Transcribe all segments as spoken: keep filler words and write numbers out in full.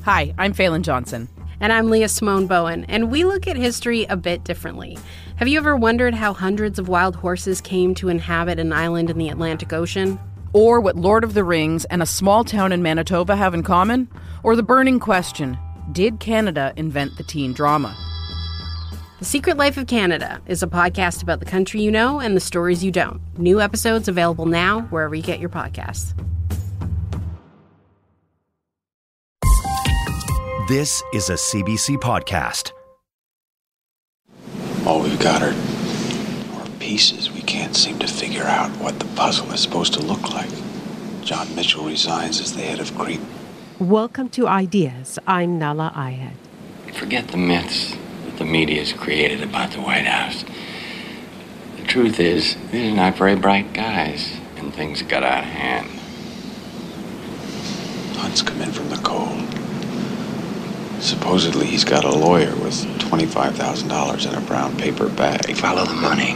Hi, I'm Phelan Johnson. And I'm Leah Simone Bowen, and we look at history a bit differently. Have you ever wondered how hundreds of wild horses came to inhabit an island in the Atlantic Ocean? Or what Lord of the Rings and a small town in Manitoba have in common? Or the burning question, did Canada invent the teen drama? The Secret Life of Canada is a podcast about the country you know and the stories you don't. New episodes available now wherever you get your podcasts. This is a C B C podcast. All we've got are, are pieces. We can't seem to figure out what the puzzle is supposed to look like. John Mitchell resigns as the head of CREEP. Welcome to Ideas. I'm Nahlah Ayed. Forget the myths that the media's created about the White House. The truth is, these are not very bright guys, and things got out of hand. Hunt's come in from the cold. Supposedly he's got a lawyer with twenty-five thousand dollars in a brown paper bag. Follow the money.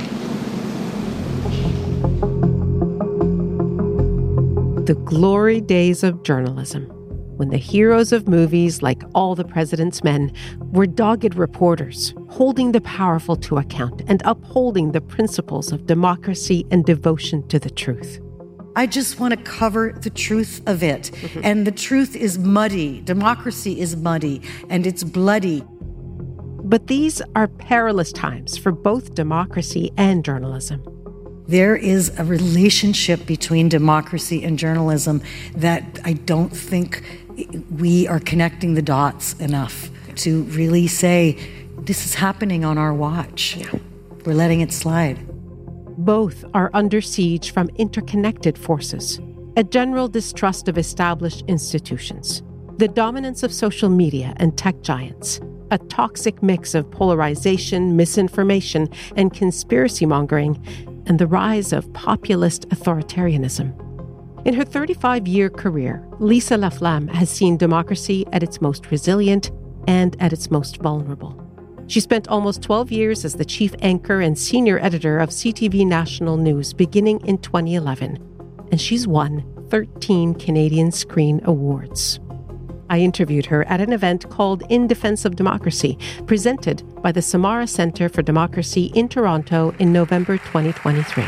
The glory days of journalism, when the heroes of movies like All the President's Men were dogged reporters, holding the powerful to account and upholding the principles of democracy and devotion to the truth. I just want to cover the truth of it. Mm-hmm. And the truth is muddy. Democracy is muddy, and it's bloody. But these are perilous times for both democracy and journalism. There is a relationship between democracy and journalism that I don't think we are connecting the dots enough to really say, this is happening on our watch. Yeah. We're letting it slide. Both are under siege from interconnected forces, a general distrust of established institutions, the dominance of social media and tech giants, a toxic mix of polarization, misinformation, and conspiracy mongering, and the rise of populist authoritarianism. In her thirty-five-year career, Lisa Laflamme has seen democracy at its most resilient and at its most vulnerable. She spent almost twelve years as the chief anchor and senior editor of C T V National News beginning in twenty eleven, and she's won thirteen Canadian Screen Awards. I interviewed her at an event called In Defense of Democracy, presented by the Samara Centre for Democracy in Toronto in November twenty twenty-three.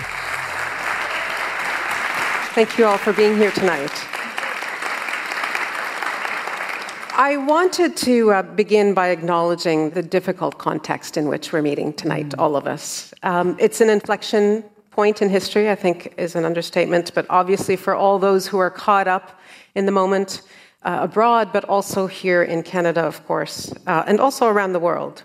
Thank you all for being here tonight. I wanted to uh, begin by acknowledging the difficult context in which we're meeting tonight, mm. all of us. Um, it's an inflection point in history, I think is an understatement, but obviously for all those who are caught up in the moment uh, abroad, but also here in Canada, of course, uh, and also around the world.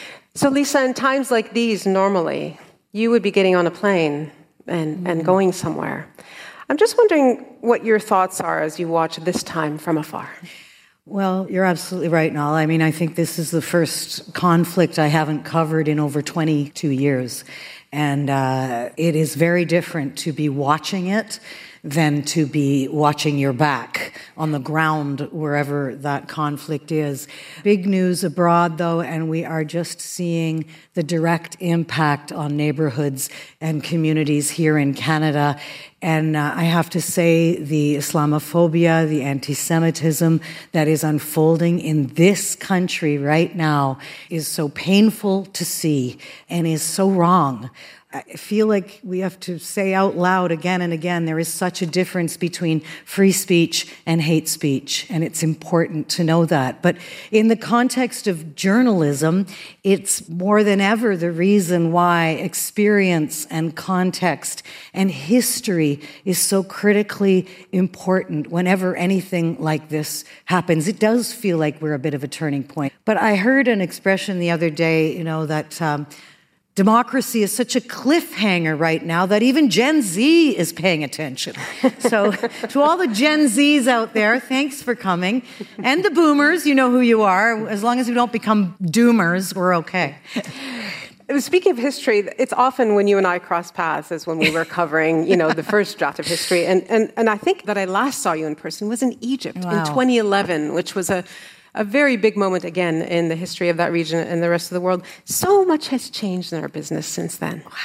So Lisa, in times like these, normally, you would be getting on a plane and, mm. and going somewhere. I'm just wondering what your thoughts are as you watch this time from afar. Well, you're absolutely right, Nahlah. I mean, I think this is the first conflict I haven't covered in over twenty-two years. And uh, it is very different to be watching it than to be watching your back on the ground wherever that conflict is. Big news abroad, though, and we are just seeing the direct impact on neighborhoods and communities here in Canada. And uh, I have to say, the Islamophobia, the anti-Semitism that is unfolding in this country right now is so painful to see and is so wrong. I feel like we have to say out loud again and again, there is such a difference between free speech and hate speech, and it's important to know that. But in the context of journalism, it's more than ever the reason why experience and context and history is so critically important whenever anything like this happens. It does feel like we're a bit of a turning point. But I heard an expression the other day, you know, that um, democracy is such a cliffhanger right now that even Gen Z is paying attention. So to all the Gen Zs out there, thanks for coming. And the boomers, you know who you are. As long as we don't become doomers, we're okay. Speaking of history, it's often when you and I cross paths is when we were covering, you know, the first draft of history. And, and, and I think that I last saw you in person was in Egypt wow. in twenty eleven, which was a A very big moment, again, in the history of that region and the rest of the world. So much has changed in our business since then. Wow.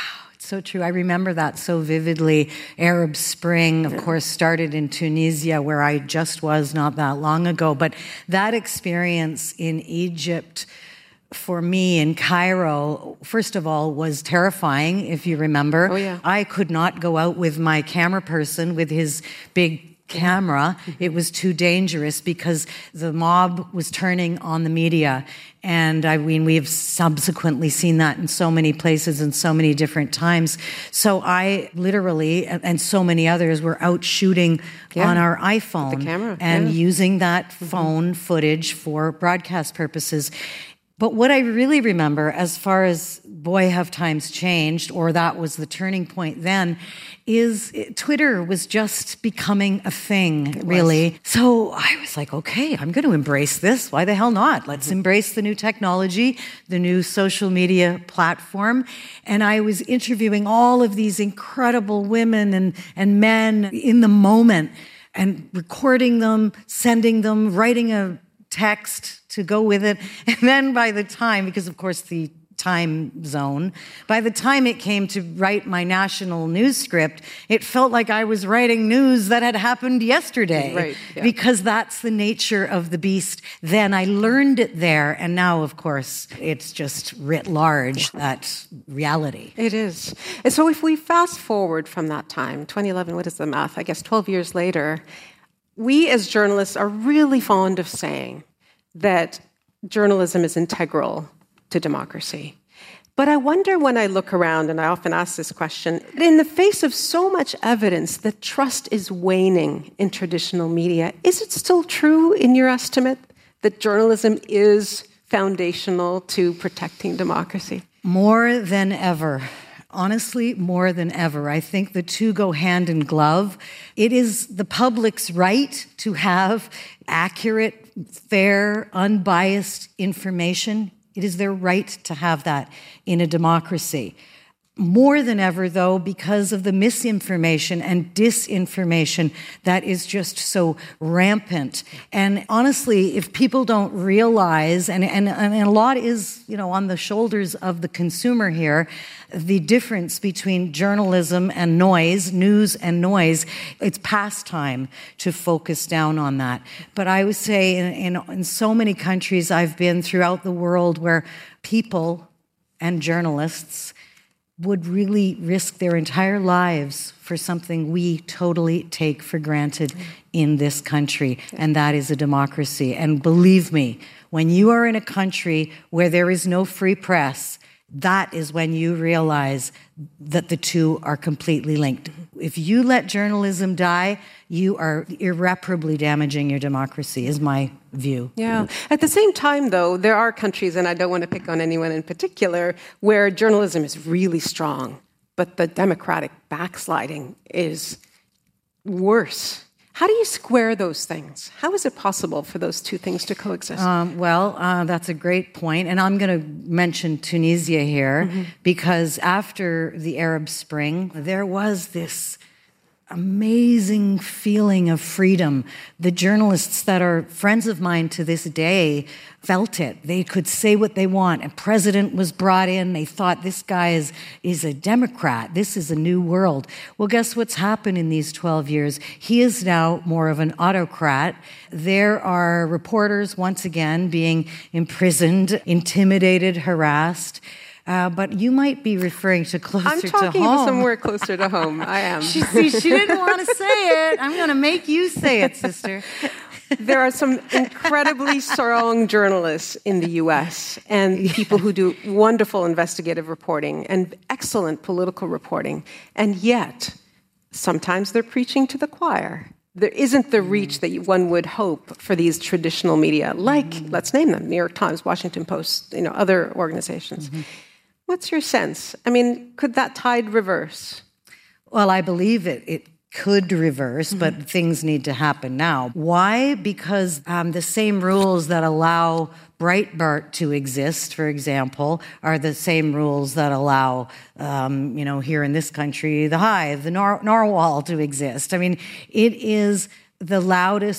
So true. I remember that so vividly. Arab Spring, of course, started in Tunisia, where I just was not that long ago. But that experience in Egypt, for me in Cairo, first of all, was terrifying, if you remember. Oh, yeah. I could not go out with my camera person with his big camera. It was too dangerous because the mob was turning on the media. And I mean, we've subsequently seen that in so many places and so many different times. So I literally, and so many others, were out shooting yeah. on our iPhone With the camera. and yeah. using that phone mm-hmm. footage for broadcast purposes. But what I really remember, as far as, boy, have times changed, or that was the turning point then, is it, Twitter was just becoming a thing, it really. Was. So I was like, okay, I'm going to embrace this. Why the hell not? Let's mm-hmm. embrace the new technology, the new social media platform. And I was interviewing all of these incredible women and, and men in the moment and recording them, sending them, writing a text to go with it. And then by the time, because of course the time zone, by the time it came to write my national news script, it felt like I was writing news that had happened yesterday. Right, yeah. Because that's the nature of the beast. Then I learned it there, and now, of course, it's just writ large, that reality. It is. And so if we fast forward from that time, twenty eleven, what is the math? I guess twelve years later, we as journalists are really fond of saying that journalism is integral to democracy. But I wonder when I look around, and I often ask this question, in the face of so much evidence that trust is waning in traditional media, is it still true in your estimate that journalism is foundational to protecting democracy? More than ever. Honestly, more than ever. I think the two go hand in glove. It is the public's right to have accurate, fair, unbiased information. It is their right to have that in a democracy. More than ever, though, because of the misinformation and disinformation that is just so rampant. And honestly, if people don't realize, and, and, and a lot is, you know, on the shoulders of the consumer here, the difference between journalism and noise, news and noise, it's past time to focus down on that. But I would say in, in, in so many countries I've been throughout the world where people and journalists would really risk their entire lives for something we totally take for granted in this country, and that is a democracy. And believe me, when you are in a country where there is no free press, that is when you realize that the two are completely linked. If you let journalism die, you are irreparably damaging your democracy, is my view. Yeah. At the same time, though, there are countries, and I don't want to pick on anyone in particular, where journalism is really strong, but the democratic backsliding is worse. How do you square those things? How is it possible for those two things to coexist? Um, well, uh, that's a great point. And I'm going to mention Tunisia here, mm-hmm. because after the Arab Spring, there was this amazing feeling of freedom. The journalists that are friends of mine to this day felt it. They could say what they want. A president was brought in. They thought, this guy is, is a Democrat. This is a new world. Well, guess what's happened in these twelve years? He is now more of an autocrat. There are reporters, once again, being imprisoned, intimidated, harassed. Uh, but you might be referring to closer to home. I'm talking to somewhere closer to home. I am. she, see, she didn't want to say it. I'm going to make you say it, sister. There are some incredibly strong journalists in the U S and people who do wonderful investigative reporting and excellent political reporting. And yet, sometimes they're preaching to the choir. There isn't the reach that one would hope for these traditional media, like, mm-hmm. let's name them, New York Times, Washington Post, you know, other organizations. Mm-hmm. What's your sense? I mean, could that tide reverse? Well, I believe it. It could reverse, mm-hmm. but things need to happen now. Why? Because um, the same rules that allow Breitbart to exist, for example, are the same rules that allow, um, you know, here in this country, the Hive, the Nar- Narwhal to exist. I mean, it is the loudest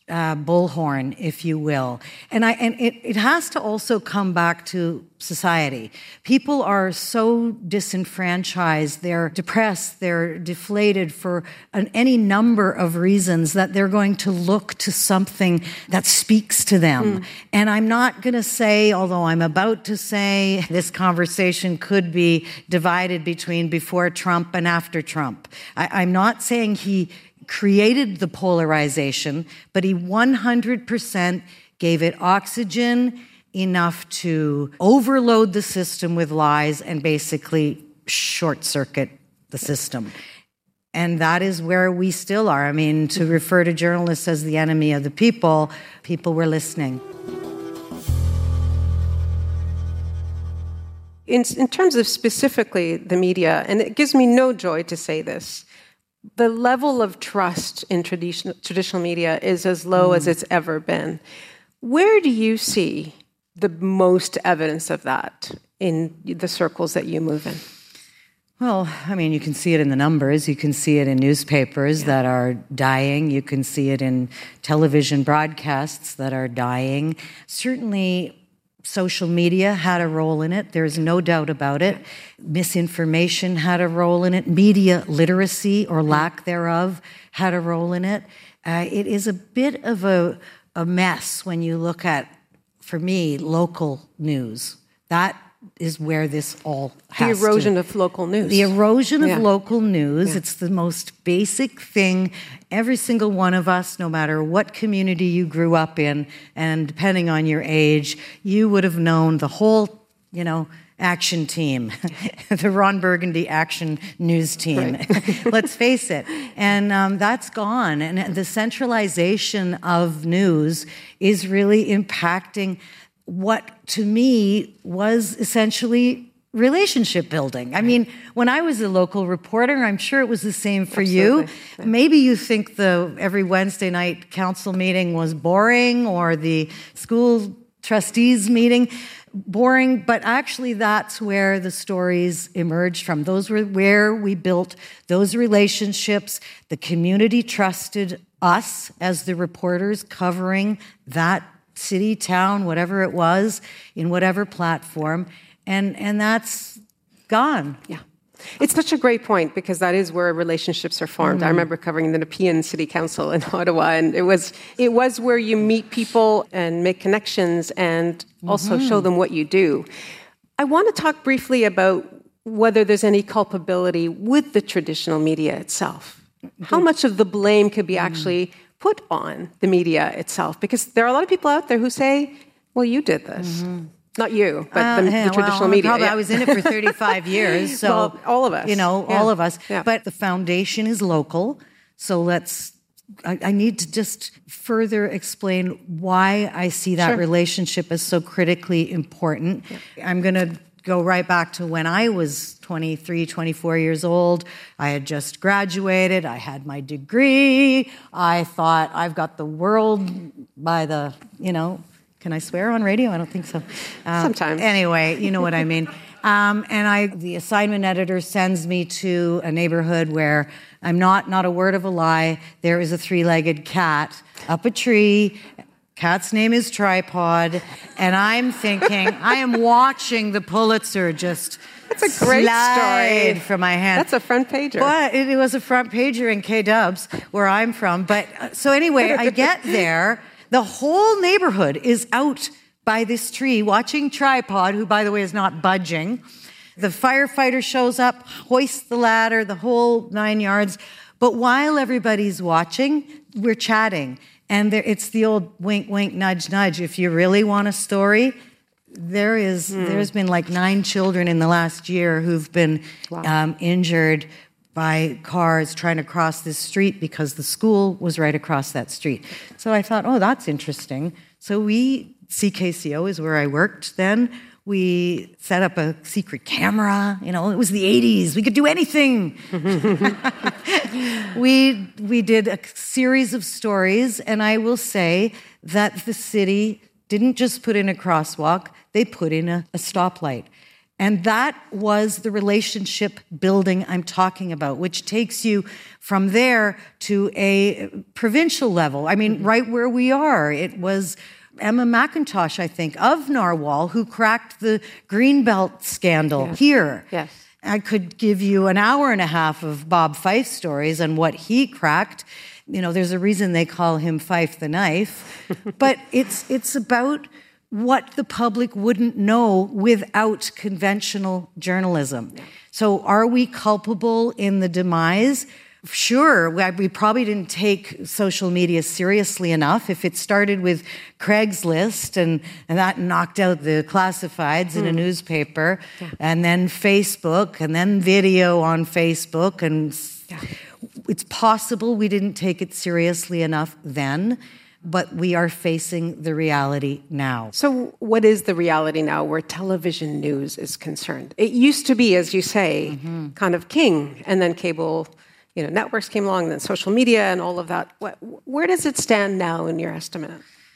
uh, bullhorn, if you will. And I and it, it has to also come back to society. People are so disenfranchised, they're depressed, they're deflated for an, any number of reasons that they're going to look to something that speaks to them. Mm. And I'm not going to say, although I'm about to say, this conversation could be divided between before Trump and after Trump. I, I'm not saying he created the polarization, but he one hundred percent gave it oxygen enough to overload the system with lies and basically short-circuit the system. And that is where we still are. I mean, to refer to journalists as the enemy of the people, people were listening. In, in terms of specifically the media, and it gives me no joy to say this, the level of trust in traditional, traditional media is as low mm. as it's ever been. Where do you see the most evidence of that in the circles that you move in? Well, I mean, you can see it in the numbers. You can see it in newspapers yeah. that are dying. You can see it in television broadcasts that are dying. Certainly, social media had a role in it. There's no doubt about it. Misinformation had a role in it. Media literacy or lack thereof had a role in it. Uh, it is a bit of a, a mess when you look at, for me, local news. That is where this all has The erosion to, of local news. The erosion yeah. of local news. Yeah. It's the most basic thing. Every single one of us, no matter what community you grew up in, and depending on your age, you would have known the whole, you know, action team, the Ron Burgundy action news team. Right. Let's face it. And um, that's gone. And the centralization of news is really impacting what, to me, was essentially relationship building. I mean, when I was a local reporter, I'm sure it was the same for Absolutely. you. Yeah. Maybe you think the every Wednesday night council meeting was boring, or the school trustees meeting boring, but actually that's where the stories emerged from. Those were where we built those relationships. The community trusted us as the reporters covering that city, town, whatever it was, in whatever platform, and and that's gone. Yeah. It's such a great point, because that is where relationships are formed. Mm. I remember covering the Nepean City Council in Ottawa, and it was it was where you meet people and make connections and also mm-hmm. show them what you do. I want to talk briefly about whether there's any culpability with the traditional media itself. Mm-hmm. How much of the blame could be mm. actually put on the media itself? Because there are a lot of people out there who say, well, you did this. Mm-hmm. Not you, but uh, the, yeah, the traditional well, media. Probably, yeah. I was in it for thirty-five years, so well, all of us. You know, yeah. all of us. Yeah. But the foundation is local, so let's. I, I need to just further explain why I see that sure. relationship as so critically important. Yeah. I'm going to go right back to when I was twenty-three, twenty-four years old. I had just graduated. I had my degree. I thought, I've got the world by the, you know. Can I swear on radio? I don't think so. Um, Sometimes. Anyway, you know what I mean. Um, and I, the assignment editor sends me to a neighborhood where I'm not, not a word of a lie, there is a three-legged cat up a tree. Cat's name is Tripod. And I'm thinking, I am watching the Pulitzer just That's a great slide story. from my hand. That's a front pager. But it, it was a front pager in K-Dubs, where I'm from. But uh, so anyway, I get there. The whole neighborhood is out by this tree watching Tripod, who, by the way, is not budging. The firefighter shows up, hoists the ladder, the whole nine yards. But while everybody's watching, we're chatting. And there, it's the old wink, wink, nudge, nudge. If you really want a story, there is, mm. there's been like nine children in the last year who've been wow. um, injured by cars trying to cross this street because the school was right across that street. So I thought, oh, that's interesting. So we, C K C O is where I worked then. We set up a secret camera. You know, it was the eighties. We could do anything. we we did a series of stories, and I will say that the city didn't just put in a crosswalk, they put in a, a stoplight. And that was the relationship building I'm talking about, which takes you from there to a provincial level. I mean, mm-hmm. right where we are. It was Emma McIntosh, I think, of Narwhal, who cracked the Greenbelt scandal yes. here. Yes. I could give you an hour and a half of Bob Fife stories and what he cracked. You know, there's a reason they call him Fife the Knife. But it's it's about what the public wouldn't know without conventional journalism. Yeah. So are we culpable in the demise? Sure, we probably didn't take social media seriously enough. If it started with Craigslist and, and that knocked out the classifieds mm. in a newspaper, yeah. and then Facebook, and then video on Facebook, and yeah. it's possible we didn't take it seriously enough then, but we are facing the reality now. So what is the reality now where television news is concerned? It used to be, as you say, mm-hmm. kind of king, and then cable... You know, networks came along, then social media and all of that. What, where does it stand now in your estimate?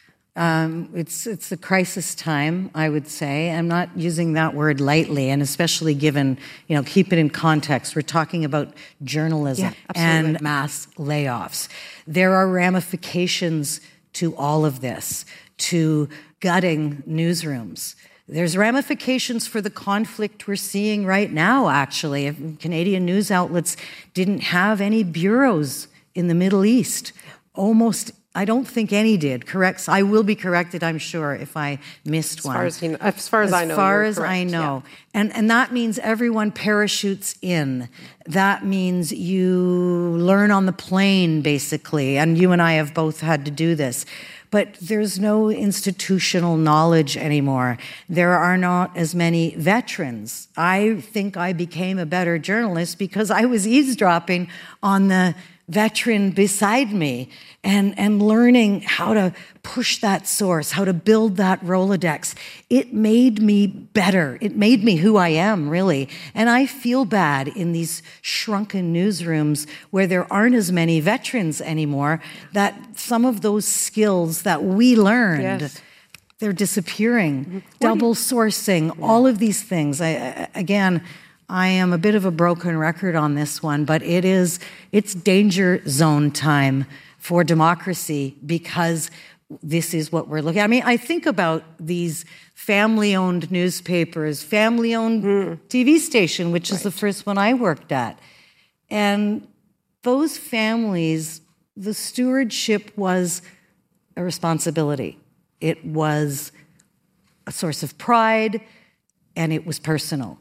Um, it's it's a crisis time, I would say. I'm not using that word lightly, and especially given, you know, keep it in context. We're talking about journalism yeah, and mass layoffs. There are ramifications to all of this, to gutting newsrooms. There's ramifications for the conflict we're seeing right now, actually. If Canadian news outlets didn't have any bureaus in the Middle East. Almost, I don't think any did. Correct? I will be corrected, I'm sure, if I missed as one. Far as, you know, as far as, as I know, As far as correct, I know. Yeah. And, and that means everyone parachutes in. That means you learn on the plane, basically. And you and I have both had to do this. But there's no institutional knowledge anymore. There are not as many veterans. I think I became a better journalist because I was eavesdropping on the veteran beside me and, and learning how to push that source, how to build that Rolodex. It made me better. It made me who I am, really. And I feel bad in these shrunken newsrooms where there aren't as many veterans anymore, that some of those skills that we learned, yes. they're disappearing. Mm-hmm. Double sourcing, yeah. all of these things. I, I, again, I am a bit of a broken record on this one, but it is, it's danger zone time for democracy because this is what we're looking at. I mean, I think about these family-owned newspapers, family-owned mm. T V station, which right. is the first one I worked at. And those families, the stewardship was a responsibility. It was a source of pride, and it was personal.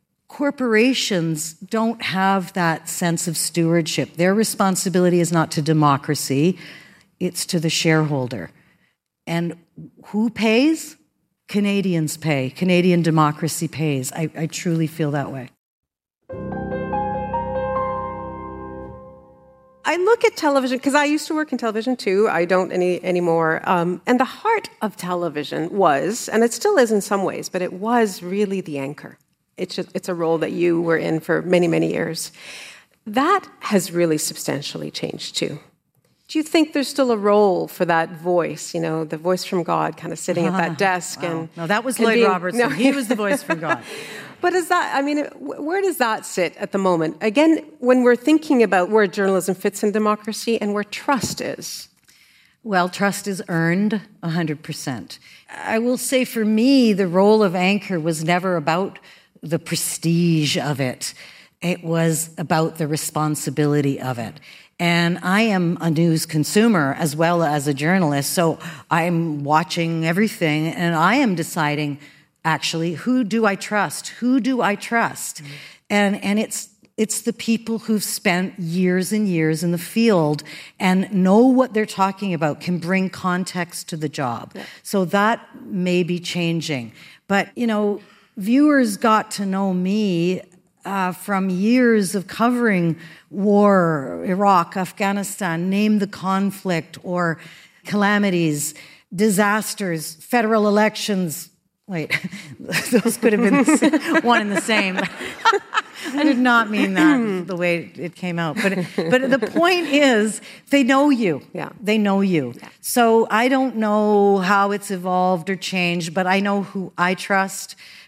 Corporations don't have that sense of stewardship. Their responsibility is not to democracy, it's to the shareholder. And who pays? Canadians pay. Canadian democracy pays. I, I truly feel that way. I look at television, because I used to work in television too, I don't any anymore, um, and the heart of television was, and it still is in some ways, but it was really the anchor. It's just, it's a role that you were in for many, many years. That has really substantially changed too. Do you think there's still a role for that voice, you know, the voice from God kind of sitting at that desk? Wow. and No, that was and Lloyd being, Robertson. No. He was the voice from God. But is that, I mean, where does that sit at the moment? Again, when we're thinking about where journalism fits in democracy and where trust is. Well, trust is earned one hundred percent. I will say for me, the role of anchor was never about the prestige of it. It was about the responsibility of it. And I am a news consumer as well as a journalist, so I'm watching everything and I am deciding, actually, who do I trust? Who do I trust? Mm-hmm. And and it's it's the people who've spent years and years in the field and know what they're talking about, can bring context to the job. Yeah. So that may be changing. But, you know, viewers got to know me uh, from years of covering war, Iraq, Afghanistan, name the conflict, or calamities, disasters, federal elections. Wait, those could have been one and the same. I did not mean that the way it came out. But but the point is, they know you. Yeah. They know you. Yeah. So I don't know how it's evolved or changed, but I know who I trust.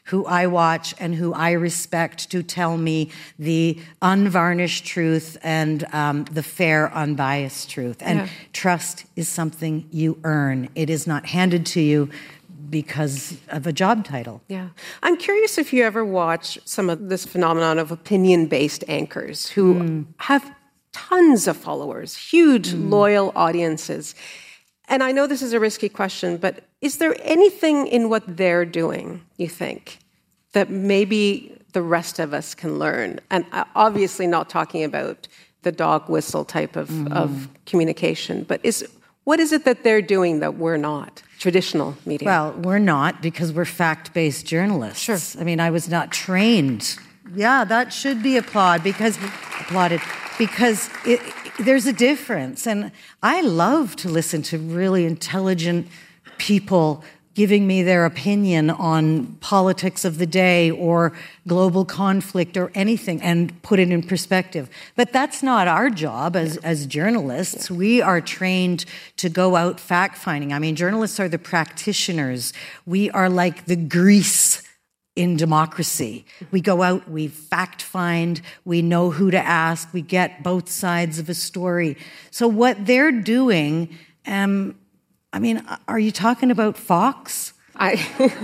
who I watch and who I respect to tell me the unvarnished truth and um, the fair, unbiased truth. And yeah. trust is something you earn. It is not handed to you because of a job title. Yeah. I'm curious if you ever watch some of this phenomenon of opinion-based anchors who mm. have tons of followers, huge mm. loyal audiences. And I know this is a risky question, but is there anything in what they're doing, you think, that maybe the rest of us can learn? And obviously not talking about the dog whistle type of, mm. of communication, but is what is it that they're doing that we're not? Traditional media. Well, we're not because we're fact-based journalists. Sure. I mean, I was not trained. Yeah, that should be applauded because applauded because it, there's a difference. And I love to listen to really intelligent people giving me their opinion on politics of the day or global conflict or anything and put it in perspective. But that's not our job as, as journalists. Yeah. We are trained to go out fact-finding. I mean, journalists are the practitioners. We are like the grease in democracy. We go out, we fact-find, we know who to ask, we get both sides of a story. So what they're doing... Um, I mean, are you talking about Fox? I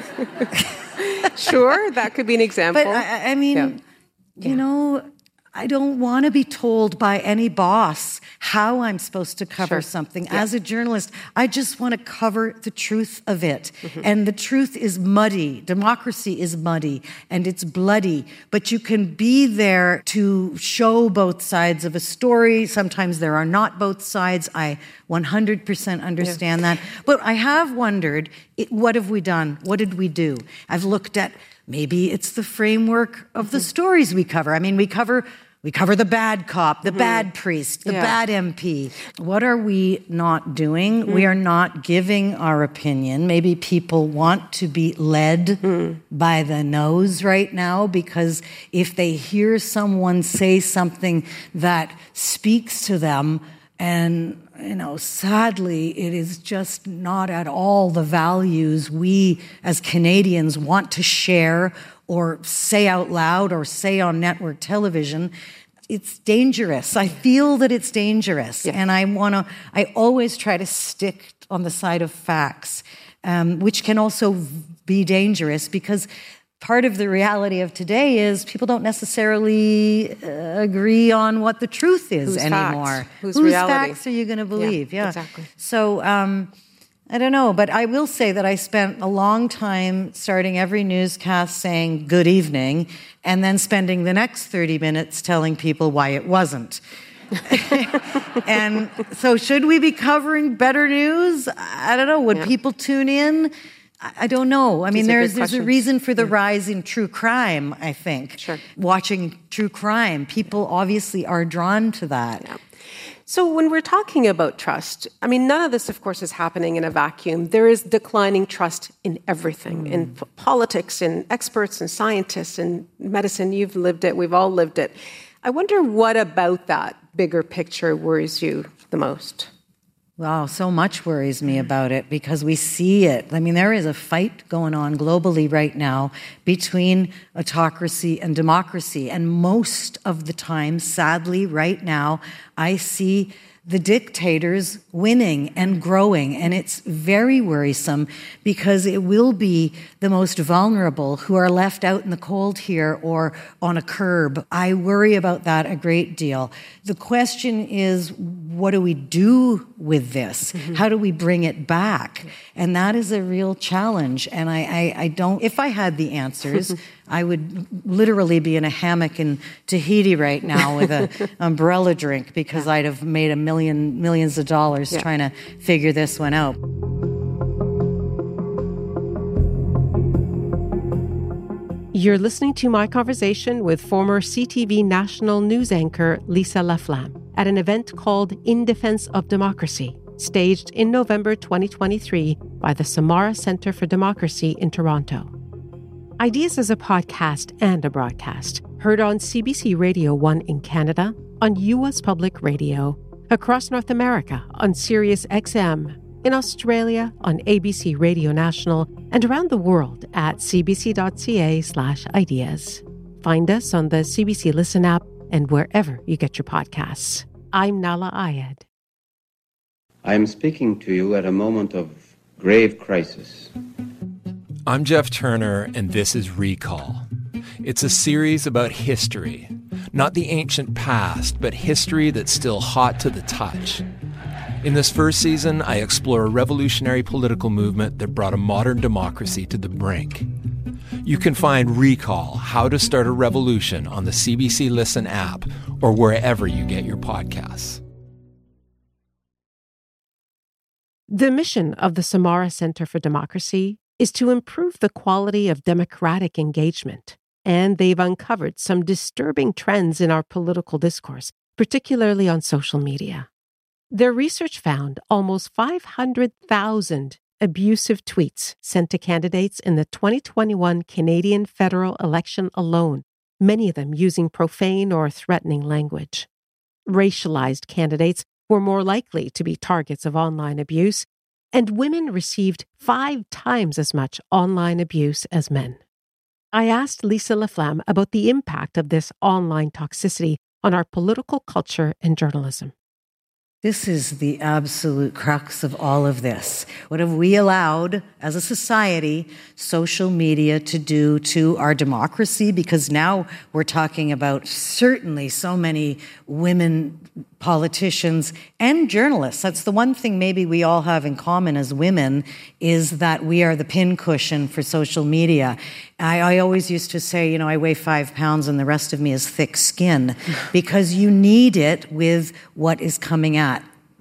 Sure, that could be an example. But, I, I mean, yeah. you yeah. know, I don't want to be told by any boss how I'm supposed to cover sure. something. Yeah. As a journalist, I just want to cover the truth of it. Mm-hmm. And the truth is muddy. Democracy is muddy and it's bloody. But you can be there to show both sides of a story. Sometimes there are not both sides. I one hundred percent understand yeah. that. But I have wondered, it, what have we done? What did we do? I've looked at, maybe it's the framework of mm-hmm. the stories we cover. I mean, we cover... We cover the bad cop, the mm-hmm. bad priest, the yeah. bad M P. What are we not doing? Mm. We are not giving our opinion. Maybe people want to be led mm. by the nose right now because if they hear someone say something that speaks to them, and, you know, sadly, it is just not at all the values we as Canadians want to share or say out loud or say on network television, it's dangerous. I feel that it's dangerous. Yeah. And I want to, I always try to stick on the side of facts, um, which can also be dangerous because part of the reality of today is people don't necessarily uh, agree on what the truth is Who's anymore. Facts? Whose Whose reality? facts are you going to believe? Yeah, yeah. exactly. So, um, I don't know, but I will say that I spent a long time starting every newscast saying good evening and then spending the next thirty minutes telling people why it wasn't. And so should we be covering better news? I don't know. Would yeah. people tune in? I don't know. I mean, there's there's a reason for the yeah. rise in true crime, I think. Sure. Watching true crime, people obviously are drawn to that. Yeah. So when we're talking about trust, I mean, none of this, of course, is happening in a vacuum. There is declining trust in everything, mm. in p- politics, in experts, in scientists, in medicine. You've lived it. We've all lived it. I wonder what about that bigger picture worries you the most? Wow, so much worries me about it because we see it. I mean, there is a fight going on globally right now between autocracy and democracy. And most of the time, sadly, right now, I see the dictators winning and growing. And it's very worrisome because it will be the most vulnerable who are left out in the cold here or on a curb. I worry about that a great deal. The question is, what do we do with this? Mm-hmm. How do we bring it back? And that is a real challenge. And I, I, I don't, if I had the answers, I would literally be in a hammock in Tahiti right now with an umbrella drink because yeah. I'd have made a million, millions of dollars yeah. trying to figure this one out. You're listening to my conversation with former C T V national news anchor Lisa Laflamme at an event called In Defense of Democracy, staged in November twenty twenty-three by the Samara Centre for Democracy in Toronto. Ideas is a podcast and a broadcast, heard on C B C Radio one in Canada, on U S Public Radio, across North America on Sirius X M, in Australia on A B C Radio National, and around the world at cbc.ca slash ideas. Find us on the C B C Listen app and wherever you get your podcasts. I'm Nahlah Ayed. I am speaking to you at a moment of grave crisis. I'm Jeff Turner, and this is Recall. It's a series about history. Not the ancient past, but history that's still hot to the touch. In this first season, I explore a revolutionary political movement that brought a modern democracy to the brink. You can find Recall, How to Start a Revolution on the C B C Listen app or wherever you get your podcasts. The mission of the Samara Center for Democracy is to improve the quality of democratic engagement, and they've uncovered some disturbing trends in our political discourse, particularly on social media. Their research found almost five hundred thousand abusive tweets sent to candidates in the twenty twenty-one Canadian federal election alone, many of them using profane or threatening language. Racialized candidates were more likely to be targets of online abuse, and women received five times as much online abuse as men. I asked Lisa Laflamme about the impact of this online toxicity on our political culture and journalism. This is the absolute crux of all of this. What have we allowed, as a society, social media to do to our democracy? Because now we're talking about certainly so many women politicians and journalists. That's the one thing maybe we all have in common as women, is that we are the pincushion for social media. I, I always used to say, you know, I weigh five pounds and the rest of me is thick skin, because you need it with what is coming at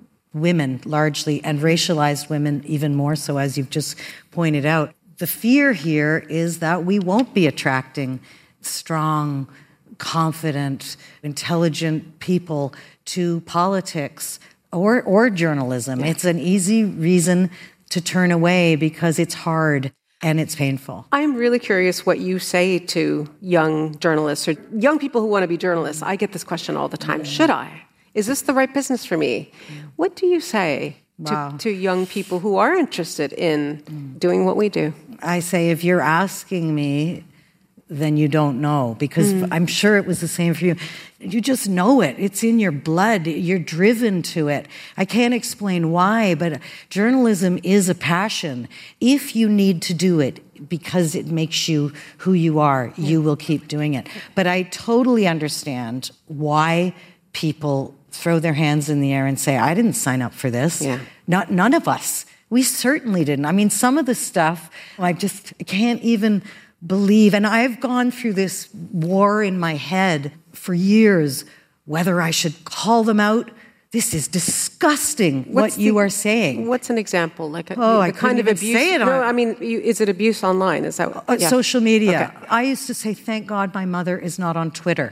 women largely, and racialized women even more so, as you've just pointed out. The fear here is that we won't be attracting strong, confident, intelligent people to politics or, or journalism. Yeah. It's an easy reason to turn away because it's hard and it's painful. I'm really curious what you say to young journalists or young people who want to be journalists. I get this question all the time. Should I? Is this the right business for me? What do you say wow. to, to young people who are interested in doing what we do? I say, if you're asking me, then you don't know, because mm. I'm sure it was the same for you. You just know it. It's in your blood. You're driven to it. I can't explain why, but journalism is a passion. If you need to do it because it makes you who you are, yeah. you will keep doing it. But I totally understand why people throw their hands in the air and say, I didn't sign up for this. Yeah. Not, none of us. We certainly didn't. I mean, some of the stuff, I just can't even believe, and I've gone through this war in my head for years, whether I should call them out. This is disgusting, what's what you the, are saying. What's an example? Like a, oh, the I kind of abuse? Say it no, on, I mean, you, is it abuse online? Is that uh, yeah. social media? Okay. I used to say, thank God my mother is not on Twitter.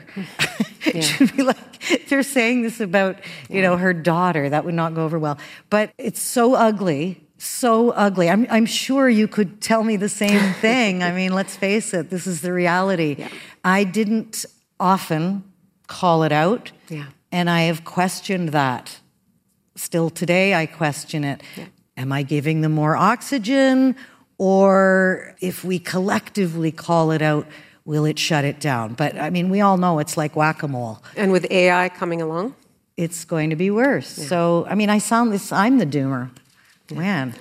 It yeah. should be like, they're saying this about, you yeah. know, her daughter. That would not go over well. But it's so ugly. So ugly. I'm, I'm sure you could tell me the same thing. I mean, let's face it, this is the reality. Yeah. I didn't often call it out, yeah. and I have questioned that. Still today, I question it. Yeah. Am I giving them more oxygen? Or if we collectively call it out, will it shut it down? But, I mean, we all know it's like whack-a-mole. And with A I coming along? It's going to be worse. Yeah. So, I mean, I sound this, I'm the doomer. Man.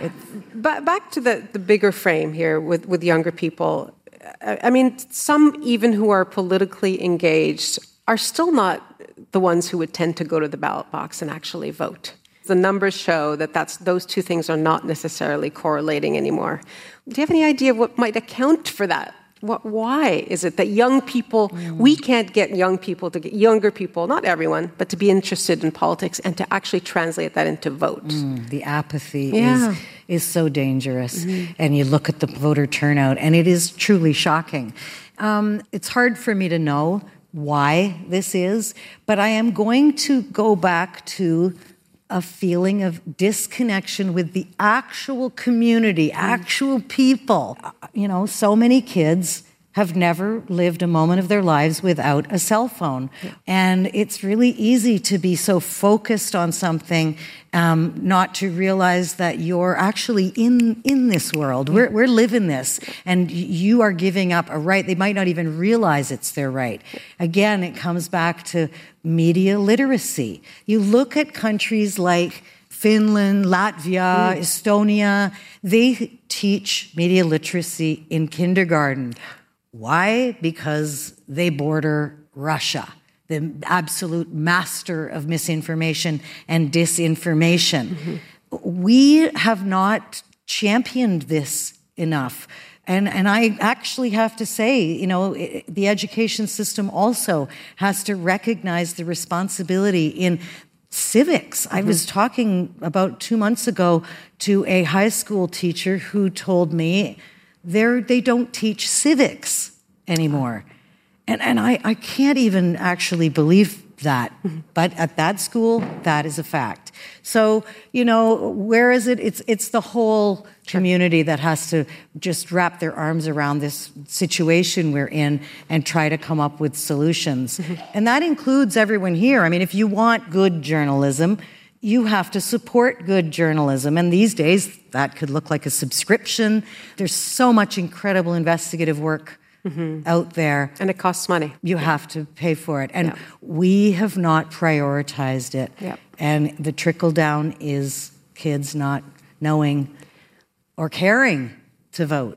But back to the, the bigger frame here with, with younger people. I mean, some even who are politically engaged are still not the ones who would tend to go to the ballot box and actually vote. The numbers show that that's, those two things are not necessarily correlating anymore. Do you have any idea of what might account for that? What, why is it that young people, mm. we can't get young people to get younger people, not everyone, but to be interested in politics and to actually translate that into vote? Mm, the apathy yeah. is is so dangerous. Mm-hmm. And you look at the voter turnout, and it is truly shocking. Um, it's hard for me to know why this is, but I am going to go back to a feeling of disconnection with the actual community, actual people. You know, so many kids have never lived a moment of their lives without a cell phone. Yeah. And it's really easy to be so focused on something, um, not to realize that you're actually in, in this world. We're, we're living this, and you are giving up a right. They might not even realize it's their right. Again, it comes back to media literacy. You look at countries like Finland, Latvia, mm. Estonia, they teach media literacy in kindergarten. Why? Because they border Russia, the absolute master of misinformation and disinformation. Mm-hmm. We have not championed this enough. And and I actually have to say, you know, it, the education system also has to recognize the responsibility in civics. Mm-hmm. I was talking about two months ago to a high school teacher who told me They're, they don't teach civics anymore. And and I, I can't even actually believe that. Mm-hmm. But at that school, that is a fact. So, you know, where is it? It's it's the whole community that has to just wrap their arms around this situation we're in and try to come up with solutions. Mm-hmm. And that includes everyone here. I mean, if you want good journalism, you have to support good journalism. And these days, that could look like a subscription. There's so much incredible investigative work mm-hmm. out there. And it costs money. You yeah. have to pay for it. And yeah. we have not prioritized it. Yeah. And the trickle down is kids not knowing or caring to vote.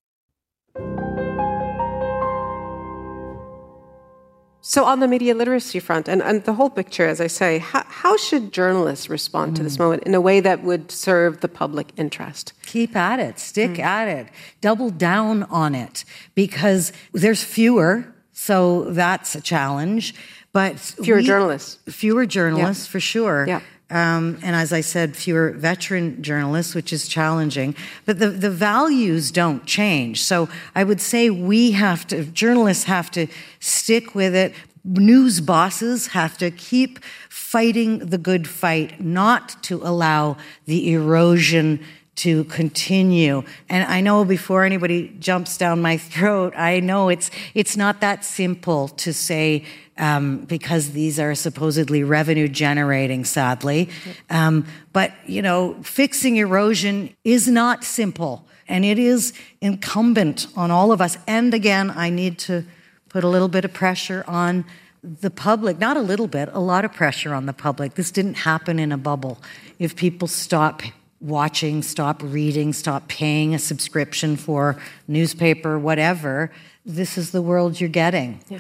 So on the media literacy front, and, and the whole picture, as I say, how, how should journalists respond mm. to this moment in a way that would serve the public interest? Keep at it. Stick mm. at it. Double down on it. Because there's fewer, so that's a challenge. But fewer we, journalists. Fewer journalists, yeah. for sure. Yeah. Um, and as I said, fewer veteran journalists, which is challenging. But the, the values don't change. So I would say we have to, journalists have to stick with it. News bosses have to keep fighting the good fight, not to allow the erosion to continue. And I know before anybody jumps down my throat, I know it's it's not that simple to say, um, because these are supposedly revenue generating, sadly. Um, but, you know, fixing erosion is not simple. And it is incumbent on all of us. And again, I need to put a little bit of pressure on the public. Not a little bit, a lot of pressure on the public. This didn't happen in a bubble. If people stop watching, stop reading, stop paying a subscription for newspaper, whatever, this is the world you're getting. Yeah.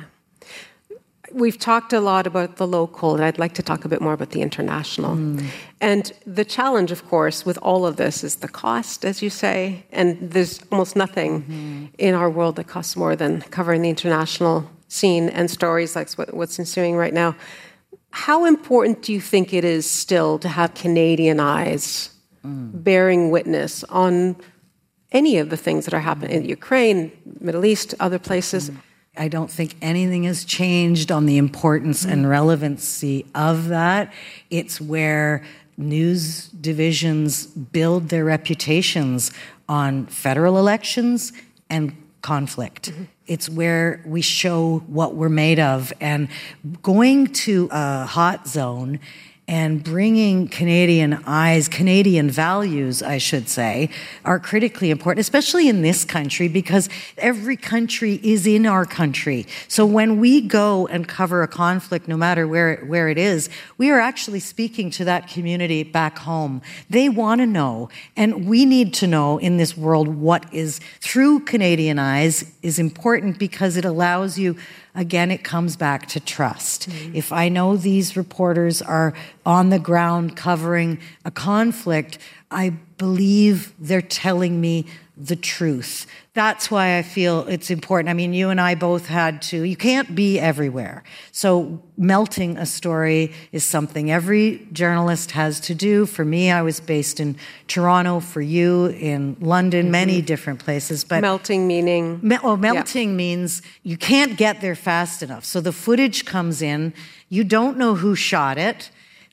We've talked a lot about the local, and I'd like to talk a bit more about the international. Mm. And the challenge, of course, with all of this is the cost, as you say, and there's almost nothing mm-hmm. in our world that costs more than covering the international scene and stories like what's ensuing right now. How important do you think it is still to have Canadian eyes mm. bearing witness on any of the things that are happening in Ukraine, Middle East, other places? Mm. I don't think anything has changed on the importance mm. and relevancy of that. It's where news divisions build their reputations on federal elections and conflict. Mm-hmm. It's where we show what we're made of. And going to a hot zone and bringing Canadian eyes, Canadian values, I should say, are critically important, especially in this country, because every country is in our country. So when we go and cover a conflict, no matter where it, where it is, we are actually speaking to that community back home. They want to know, and we need to know in this world what is, through Canadian eyes, is important because it allows you. Again, it comes back to trust. Mm-hmm. If I know these reporters are on the ground covering a conflict, I believe they're telling me the truth. That's why I feel it's important. I mean, you and I both had to, you can't be everywhere. So melting a story is something every journalist has to do. For me, I was based in Toronto. For you, in London, mm-hmm. many different places. But melting meaning? Me- well, melting yeah. means you can't get there fast enough. So the footage comes in. You don't know who shot it.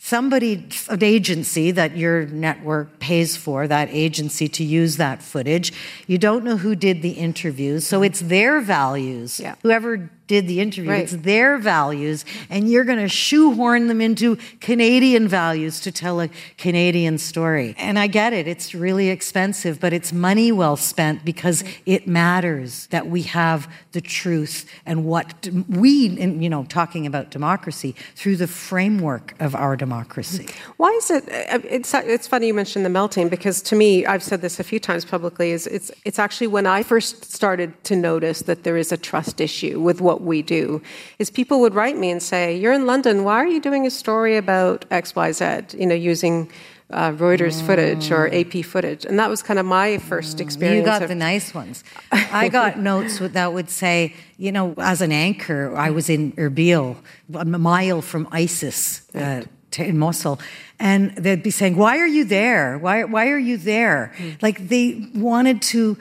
somebody, an agency that your network pays for, that agency to use that footage. You don't know who did the interviews, so it's their values. Yeah. Whoever did the interview, Right. it's their values, and you're going to shoehorn them into Canadian values to tell a Canadian story. And I get it, it's really expensive, but it's money well spent because it matters that we have the truth and what we, and, you know, talking about democracy, through the framework of our democracy. Why is it, it's, it's funny you mentioned the melting, because to me, I've said this a few times publicly, is it's, it's actually when I first started to notice that there is a trust issue with what we do, is people would write me and say, you're in London, why are you doing a story about X Y Z, you know, using uh, Reuters mm. footage or A P footage? And that was kind of my first experience. You got of, the nice ones. I got notes that would say, you know, as an anchor, I was in Erbil, a mile from ISIS, uh, in Mosul, and they'd be saying, why are you there? Why, why are you there? Mm. Like they wanted to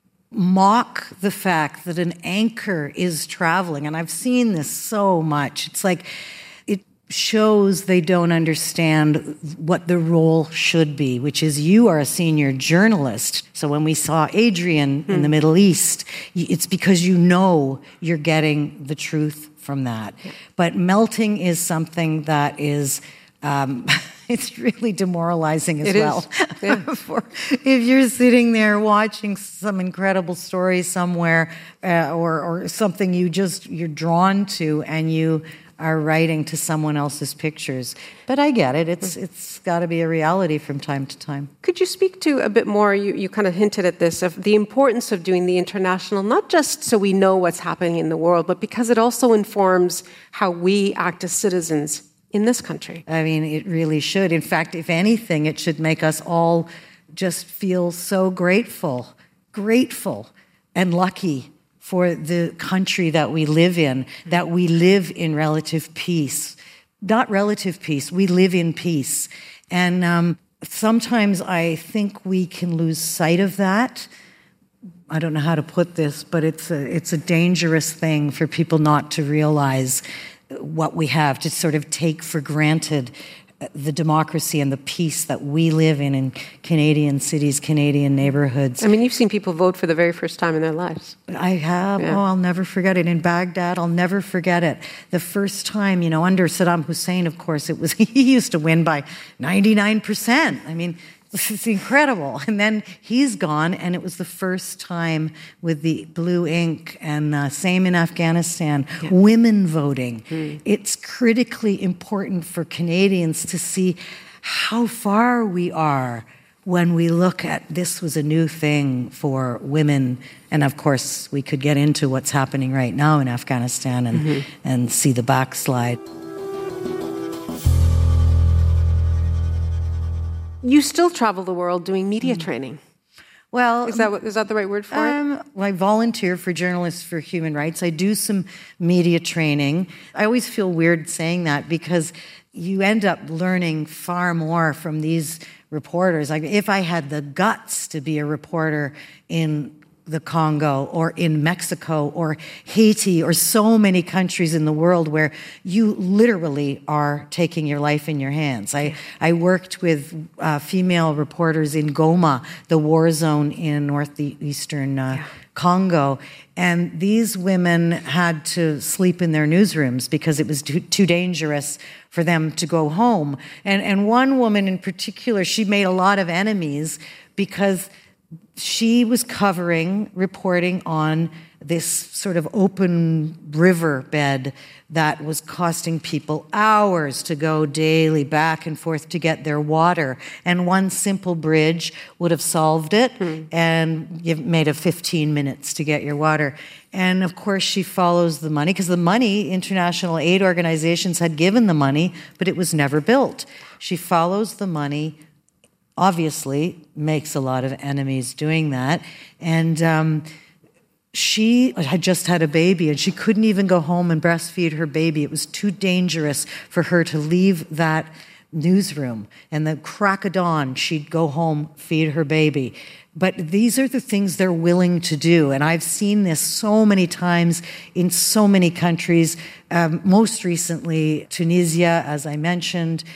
mock the fact that an anchor is traveling. And I've seen this so much. It's like it shows they don't understand what the role should be, which is you are a senior journalist. So when we saw Adrian hmm. in the Middle East, it's because you know you're getting the truth from that. But melting is something that is... Um, it's really demoralizing as it well. Is. Yeah. For, if you're sitting there watching some incredible story somewhere, uh, or or something you just you're drawn to, and you are writing to someone else's pictures. But I get it. It's it's got to be a reality from time to time. Could you speak to a bit more? You you kind of hinted at this, of the importance of doing the international, not just so we know what's happening in the world, but because it also informs how we act as citizens in this country. I mean, it really should. In fact, if anything, it should make us all just feel so grateful, grateful and lucky for the country that we live in, that we live in relative peace. Not relative peace, we live in peace. And um, sometimes I think we can lose sight of that. I don't know how to put this, but it's a, it's a dangerous thing for people not to realize what we have, to sort of take for granted the democracy and the peace that we live in in Canadian cities, Canadian neighborhoods. I mean, you've seen people vote for the very first time in their lives. I have. Yeah. Oh, I'll never forget it. In Baghdad, I'll never forget it. The first time, you know, under Saddam Hussein, of course, it was he used to win by ninety-nine percent. I mean, it's incredible. And then he's gone, and it was the first time with the blue ink, and uh, same in Afghanistan, yeah. women voting. Mm. It's critically important for Canadians to see how far we are when we look at this was a new thing for women. And of course, we could get into what's happening right now in Afghanistan and, mm-hmm. and see the backslide. You still travel the world doing media mm. training. Well, is that what, is that the right word for um, it? Well, I volunteer for Journalists for Human Rights. I do some media training. I always feel weird saying that because you end up learning far more from these reporters. Like if I had the guts to be a reporter in the Congo or in Mexico or Haiti or so many countries in the world where you literally are taking your life in your hands. I, I worked with uh, female reporters in Goma, the war zone in northeastern uh, yeah. Congo, and these women had to sleep in their newsrooms because it was too, too dangerous for them to go home. And, and one woman in particular, she made a lot of enemies because she was covering, reporting on this sort of open riverbed that was costing people hours to go daily back and forth to get their water. And one simple bridge would have solved it, hmm. and you made it fifteen minutes to get your water. And of course, she follows the money, because the money, international aid organizations had given the money, but it was never built. She follows the money, obviously makes a lot of enemies doing that. And um, she had just had a baby, and she couldn't even go home and breastfeed her baby. It was too dangerous for her to leave that newsroom. And the crack of dawn, she'd go home, feed her baby. But these are the things they're willing to do. And I've seen this so many times in so many countries, um, most recently Tunisia, as I mentioned,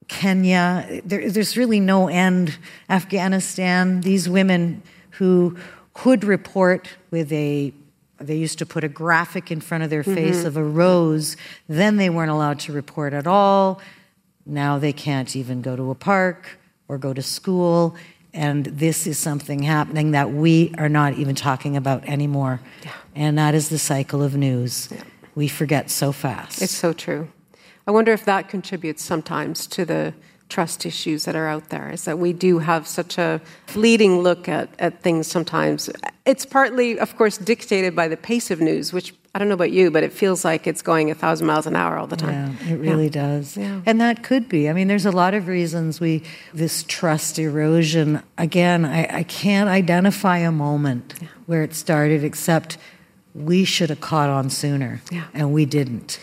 Kenya. There, there's really no end. Afghanistan, these women who could report with a, they used to put a graphic in front of their face mm-hmm. of a rose, then they weren't allowed to report at all. Now they can't even go to a park or go to school. And this is something happening that we are not even talking about anymore. Yeah. And that is the cycle of news. Yeah. We forget so fast. It's so true. I wonder if that contributes sometimes to the trust issues that are out there, is that we do have such a fleeting look at, at things sometimes. It's partly, of course, dictated by the pace of news, which I don't know about you, but it feels like it's going a thousand miles an hour all the time. Yeah, it really yeah. does. Yeah. And that could be. I mean, there's a lot of reasons we, this trust erosion, again, I, I can't identify a moment yeah. where it started, except we should have caught on sooner, yeah. and we didn't.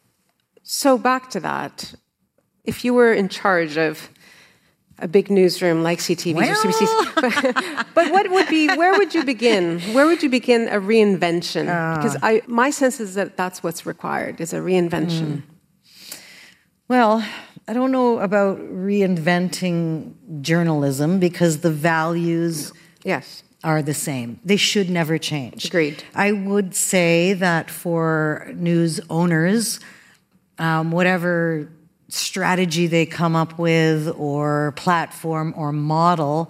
So back to that, if you were in charge of a big newsroom like C T V's well. or C B C's, but, but what would be, where would you begin? Where would you begin a reinvention? Uh, because I, my sense is that that's what's required, is a reinvention. Mm. Well, I don't know about reinventing journalism, because the values yes. are the same. They should never change. Agreed. I would say that for news owners, um, whatever strategy they come up with or platform or model,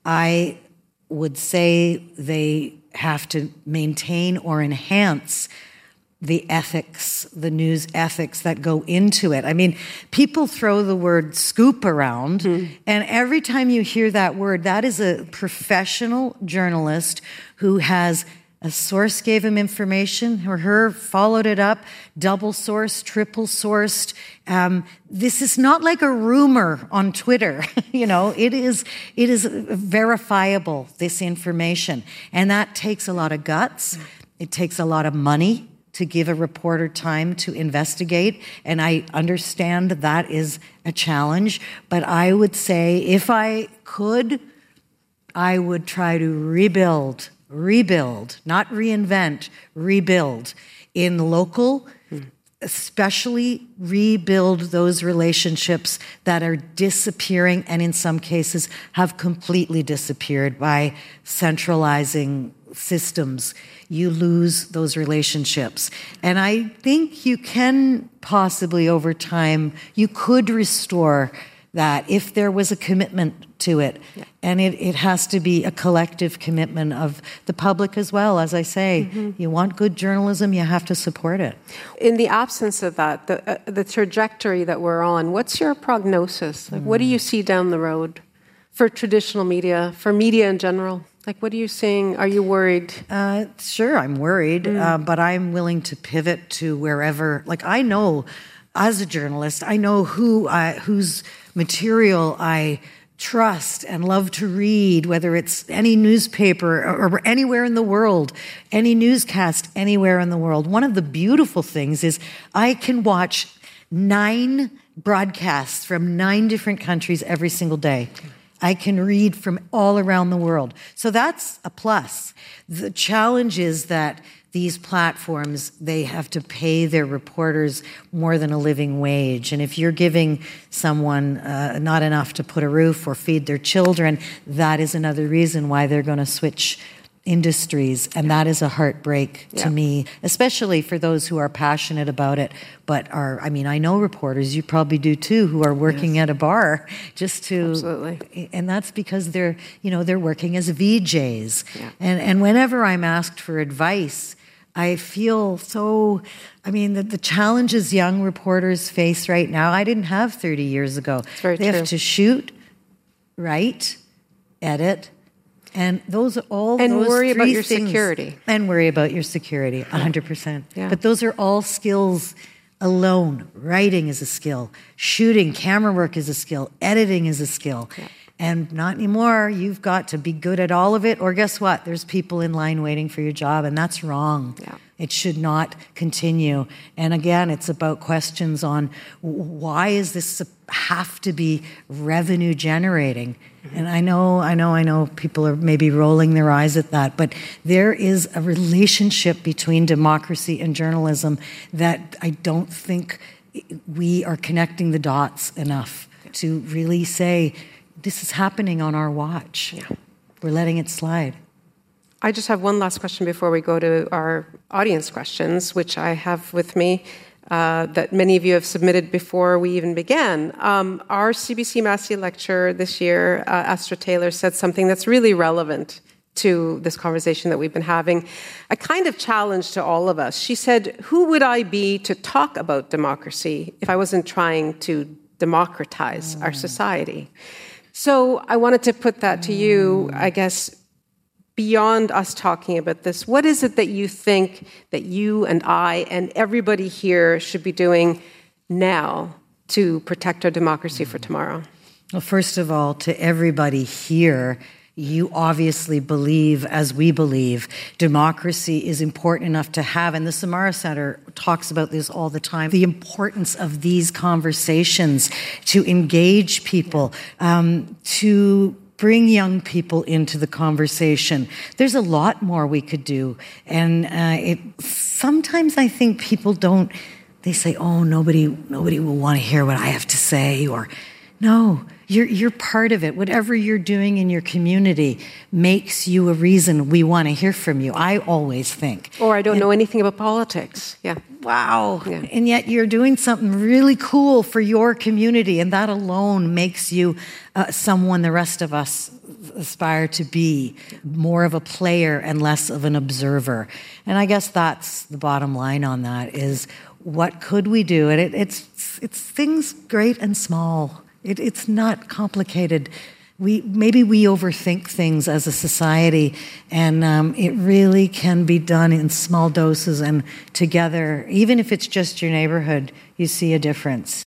I would say they have to maintain or enhance the ethics, the news ethics that go into it. I mean, people throw the word scoop around, mm. and every time you hear that word, that is a professional journalist who has a source gave him information, or her, followed it up, double sourced, triple sourced. Um, this is not like a rumor on Twitter. you know, it is it is verifiable, this information. And that takes a lot of guts. It takes a lot of money to give a reporter time to investigate. And I understand that is a challenge. But I would say if I could, I would try to rebuild Rebuild, not reinvent, rebuild in local, mm. especially rebuild those relationships that are disappearing and in some cases have completely disappeared by centralizing systems. You lose those relationships. And I think you can possibly over time, you could restore that if there was a commitment to it. Yeah. And it, it has to be a collective commitment of the public as well. As I say, mm-hmm. you want good journalism, you have to support it. In the absence of that, the, uh, the trajectory that we're on, what's your prognosis? Like, mm. what do you see down the road for traditional media, for media in general? Like, what are you seeing? Are you worried? Uh, sure, I'm worried, mm. uh, but I'm willing to pivot to wherever. Like, I know, as a journalist, I know who I, whose material I trust and love to read, whether it's any newspaper or, or anywhere in the world, any newscast anywhere in the world. One of the beautiful things is I can watch nine broadcasts from nine different countries every single day. I can read from all around the world. So that's a plus. The challenge is that these platforms, they have to pay their reporters more than a living wage. And if you're giving someone uh, not enough to put a roof or feed their children, that is another reason why they're going to switch industries. And that is a heartbreak to yeah. me, especially for those who are passionate about it, but are, I mean, I know reporters, you probably do too, who are working yes. at a bar just to, Absolutely. And that's because they're, you know, they're working as V Js. Yeah. And, and whenever I'm asked for advice, I feel so, I mean, the, the challenges young reporters face right now, I didn't have thirty years ago. It's very they true. have to shoot, write, edit, and those are all and those worry three about your things, security. And worry about your security, one hundred percent. Yeah. But those are all skills alone. Writing is a skill. Shooting, camera work is a skill. Editing is a skill. Yeah. And not anymore. You've got to be good at all of it, or guess what? There's people in line waiting for your job, and that's wrong. Yeah. It should not continue. And again, it's about questions on why is this have to be revenue generating? Mm-hmm. And I know, I know, I know people are maybe rolling their eyes at that, but there is a relationship between democracy and journalism that I don't think we are connecting the dots enough to really say, this is happening on our watch. Yeah. We're letting it slide. I just have one last question before we go to our audience questions, which I have with me, uh, that many of you have submitted before we even began. Um, our C B C Massey lecturer this year, uh, Astra Taylor, said something that's really relevant to this conversation that we've been having, a kind of challenge to all of us. She said, who would I be to talk about democracy if I wasn't trying to democratize mm. our society? So I wanted to put that to you, I guess, beyond us talking about this. What is it that you think that you and I and everybody here should be doing now to protect our democracy for tomorrow? Well, first of all, to everybody here, you obviously believe, as we believe, democracy is important enough to have, and the Samara Center talks about this all the time, the importance of these conversations to engage people, um, to bring young people into the conversation. There's a lot more we could do, and uh, it sometimes I think people don't, they say, oh, nobody, nobody will want to hear what I have to say, or no, you're you're part of it. Whatever you're doing in your community makes you a reason we want to hear from you. I always think. Or I don't and, know anything about politics. Yeah. Wow. Yeah. And yet you're doing something really cool for your community, and that alone makes you uh, someone the rest of us aspire to be, more of a player and less of an observer. And I guess that's the bottom line on that is, what could we do? And it, it's it's things great and small. It, it's not complicated. We maybe we overthink things as a society, and um, it really can be done in small doses and together. Even if it's just your neighborhood, you see a difference.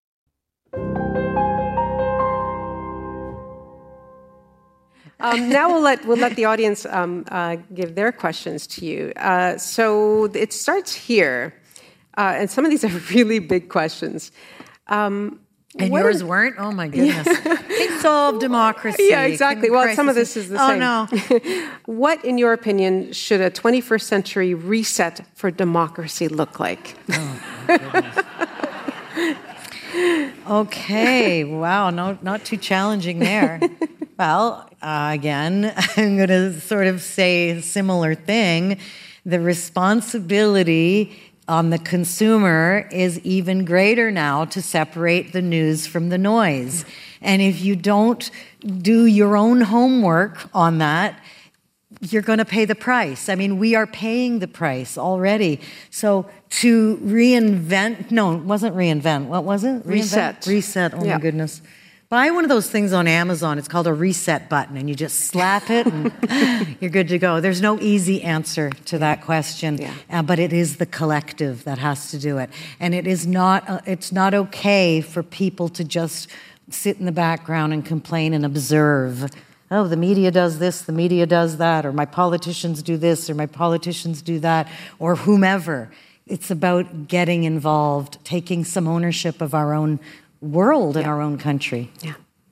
Um, now we'll let we'll let the audience um, uh, give their questions to you. Uh, so it starts here, uh, and some of these are really big questions. Um, And what yours are, weren't? Oh, my goodness. They solve democracy. Yeah, exactly. Well, some of this is the oh, same. Oh, no. What, in your opinion, should a twenty-first century reset for democracy look like? Oh, my goodness. Okay. Wow. No, not too challenging there. Well, uh, again, I'm going to sort of say a similar thing. The responsibility on the consumer is even greater now to separate the news from the noise. And if you don't do your own homework on that, you're going to pay the price. I mean, we are paying the price already. So to reinvent, no, it wasn't reinvent. What was it? Reset. Reinvent? Reset. Oh, yeah. my goodness. Buy one of those things on Amazon. It's called a reset button, and you just slap it, and you're good to go. There's no easy answer to that question, yeah. uh, but it is the collective that has to do it. And it is not. Uh, it's not okay for people to just sit in the background and complain and observe. Oh, the media does this, the media does that, or my politicians do this, or my politicians do that, or whomever. It's about getting involved, taking some ownership of our own world in yeah. our own country. Yeah.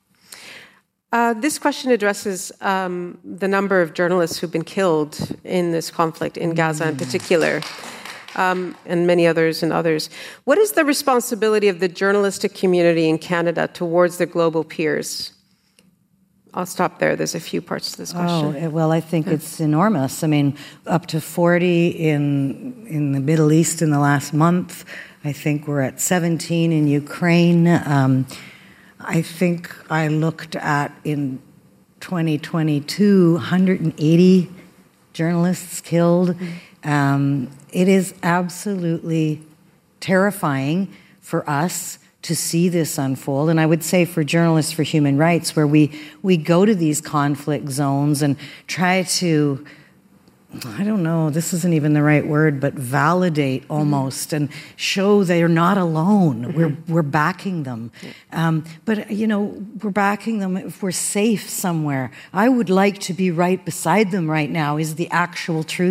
Uh, this question addresses um, the number of journalists who've been killed in this conflict, in Gaza in particular, um, and many others and others. What is the responsibility of the journalistic community in Canada towards their global peers? I'll stop there. There's a few parts to this question. Oh, well, I think yeah. it's enormous. I mean, up to forty in in the Middle East in the last month. I think we're at seventeen in Ukraine. Um, I think I looked at in twenty twenty-two, one hundred eighty journalists killed. Mm-hmm. Um, it is absolutely terrifying for us to see this unfold. And I would say for Journalists for Human Rights, where we, we go to these conflict zones and try to, I don't know, this isn't even the right word, but validate almost mm-hmm. and show they're not alone. Mm-hmm. We're we're backing them. Um, but, you know, we're backing them if we're safe somewhere. I would like to be right beside them right now is the actual truth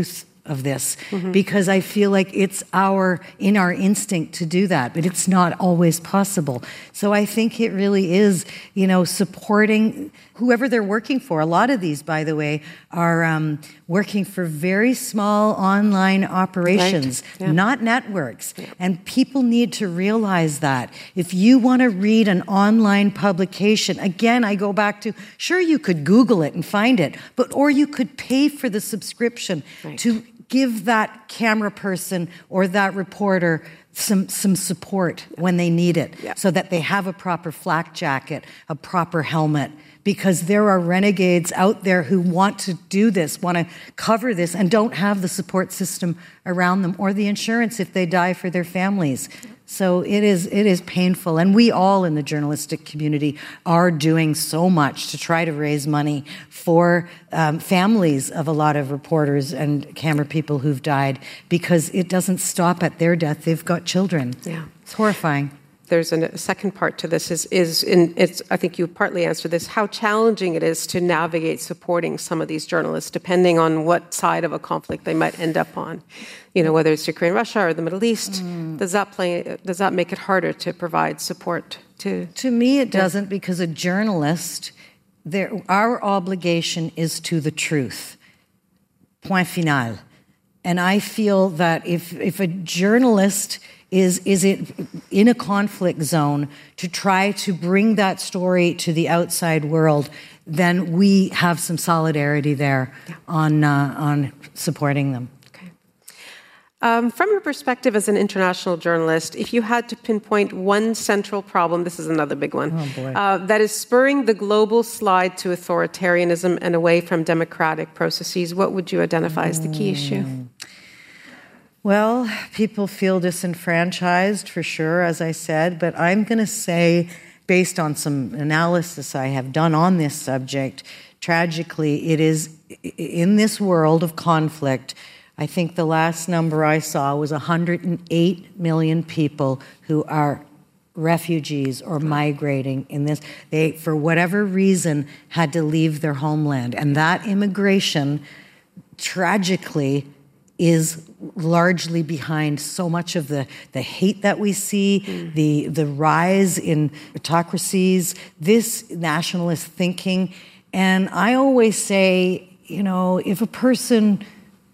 of this mm-hmm. because I feel like it's our in our instinct to do that, but it's not always possible. So I think it really is, you know, supporting whoever they're working for. A lot of these, by the way, are um, working for very small online operations, right. yeah. not networks. Yeah. And people need to realize that. If you want to read an online publication, again, I go back to, sure, you could Google it and find it, but or you could pay for the subscription right. to give that camera person or that reporter some some support yeah. when they need it, yeah. so that they have a proper flak jacket, a proper helmet, because there are renegades out there who want to do this, want to cover this, and don't have the support system around them or the insurance if they die for their families. So it is it is painful, and we all in the journalistic community are doing so much to try to raise money for um, families of a lot of reporters and camera people who've died, because it doesn't stop at their death. They've got children. Yeah, it's horrifying. There's a second part to this is, is in, it's, I think you partly answered this, how challenging it is to navigate supporting some of these journalists, depending on what side of a conflict they might end up on. You know, whether it's Ukraine, Russia, or the Middle East, mm. does that play, does that make it harder to provide support to? To me, it yeah. doesn't, because a journalist, there, our obligation is to the truth. Point final. And I feel that if if a journalist is is it in a conflict zone to try to bring that story to the outside world, then we have some solidarity there yeah. on uh, on supporting them. Okay. Um, from your perspective as an international journalist, if you had to pinpoint one central problem, this is another big one, oh boy. Uh, that is spurring the global slide to authoritarianism and away from democratic processes, what would you identify mm. as the key issue? Well, people feel disenfranchised for sure, as I said, but I'm going to say, based on some analysis I have done on this subject, tragically, it is in this world of conflict. I think the last number I saw was one hundred eight million people who are refugees or migrating in this. They, for whatever reason, had to leave their homeland. And that immigration, tragically, is largely behind so much of the, the hate that we see, mm. the the rise in autocracies, this nationalist thinking. And I always say, you know, if a person,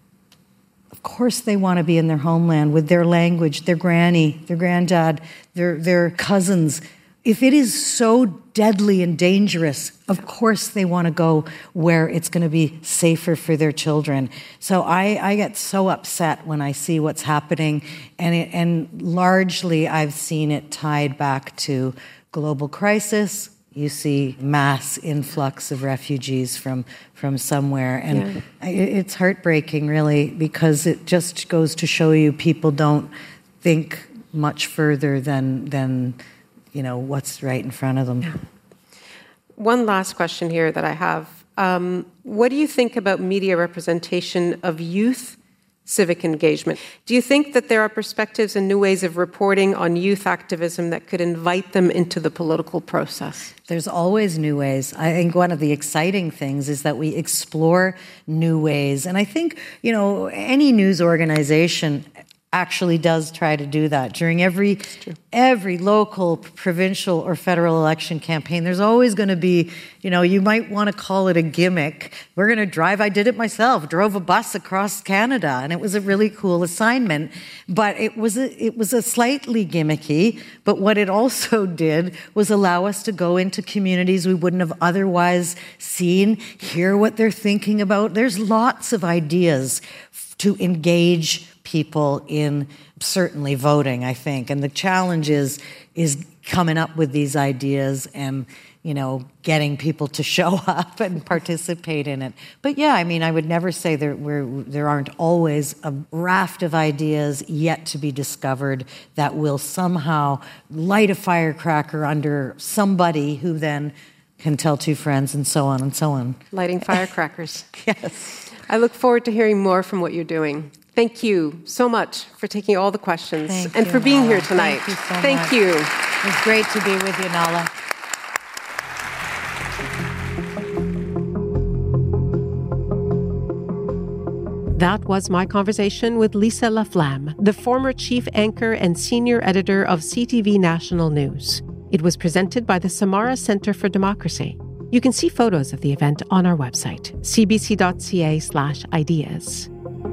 of course they want to be in their homeland with their language, their granny, their granddad, their their cousins. If it is so deadly and dangerous, of course they want to go where it's going to be safer for their children. So I, I get so upset when I see what's happening, and it, and largely I've seen it tied back to global crisis. You see mass influx of refugees from, from somewhere, and yeah. it, it's heartbreaking, really, because it just goes to show you people don't think much further than than. you know, what's right in front of them. Yeah. One last question here that I have. Um, what do you think about media representation of youth civic engagement? Do you think that there are perspectives and new ways of reporting on youth activism that could invite them into the political process? There's always new ways. I think one of the exciting things is that we explore new ways. And I think, you know, any news organization actually does try to do that. During every every local, provincial, or federal election campaign, there's always going to be, you know, you might want to call it a gimmick. We're going to drive, I did it myself, drove a bus across Canada, and it was a really cool assignment. But it was a, it was a slightly gimmicky, but what it also did was allow us to go into communities we wouldn't have otherwise seen, hear what they're thinking about. There's lots of ideas to engage people in certainly voting, I think. And the challenge is is coming up with these ideas and, you know, getting people to show up and participate in it. But yeah, I mean, I would never say there we're, there aren't always a raft of ideas yet to be discovered that will somehow light a firecracker under somebody who then can tell two friends and so on and so on. Lighting firecrackers. Yes. I look forward to hearing more from what you're doing. Thank you so much for taking all the questions Thank and you, for being Nala. here tonight. Thank you so Thank much. you. It was great to be with you, Nala. That was my conversation with Lisa Laflamme, the former chief anchor and senior editor of C T V National News. It was presented by the Samara Center for Democracy. You can see photos of the event on our website, cbc.ca slash ideas.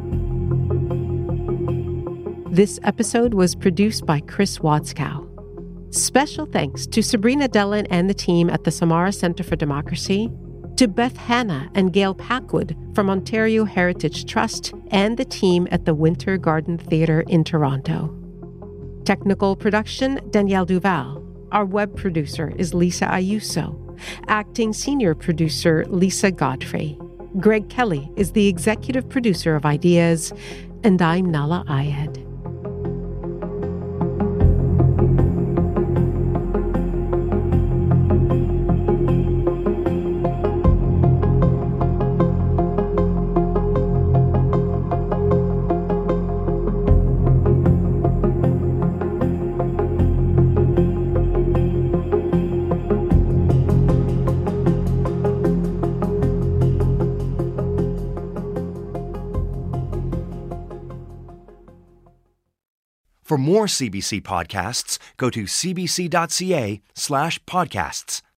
This episode was produced by Chris Wadskow. Special thanks to Sabrina Dellin and the team at the Samara Center for Democracy, to Beth Hanna and Gail Packwood from Ontario Heritage Trust, and the team at the Winter Garden Theatre in Toronto. Technical production, Danielle Duval. Our web producer is Lisa Ayuso. Acting senior producer, Lisa Godfrey. Greg Kelly is the executive producer of Ideas, and I'm Nala Ayed. For more C B C podcasts, go to cbc.ca slash podcasts.